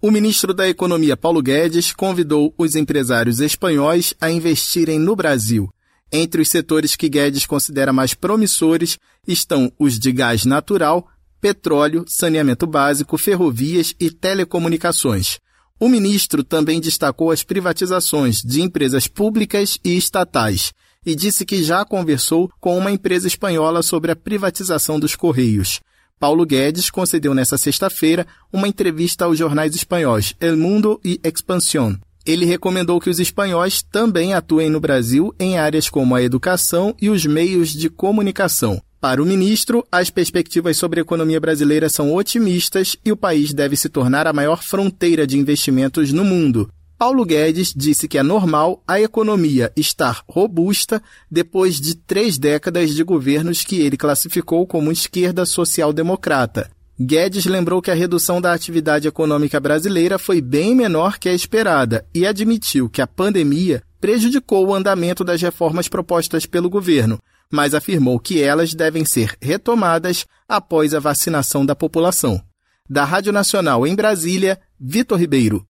O ministro da Economia, Paulo Guedes, convidou os empresários espanhóis a investirem no Brasil. Entre os setores que Guedes considera mais promissores estão os de gás natural, petróleo, saneamento básico, ferrovias e telecomunicações. O ministro também destacou as privatizações de empresas públicas e estatais e disse que já conversou com uma empresa espanhola sobre a privatização dos Correios. Paulo Guedes concedeu nesta sexta-feira uma entrevista aos jornais espanhóis El Mundo e Expansión. Ele recomendou que os espanhóis também atuem no Brasil em áreas como a educação e os meios de comunicação. Para o ministro, as perspectivas sobre a economia brasileira são otimistas e o país deve se tornar a maior fronteira de investimentos no mundo. Paulo Guedes disse que é normal a economia estar robusta depois de 3 décadas de governos que ele classificou como esquerda social-democrata. Guedes lembrou que a redução da atividade econômica brasileira foi bem menor que a esperada e admitiu que a pandemia prejudicou o andamento das reformas propostas pelo governo, mas afirmou que elas devem ser retomadas após a vacinação da população. Da Rádio Nacional em Brasília, Vitor Ribeiro.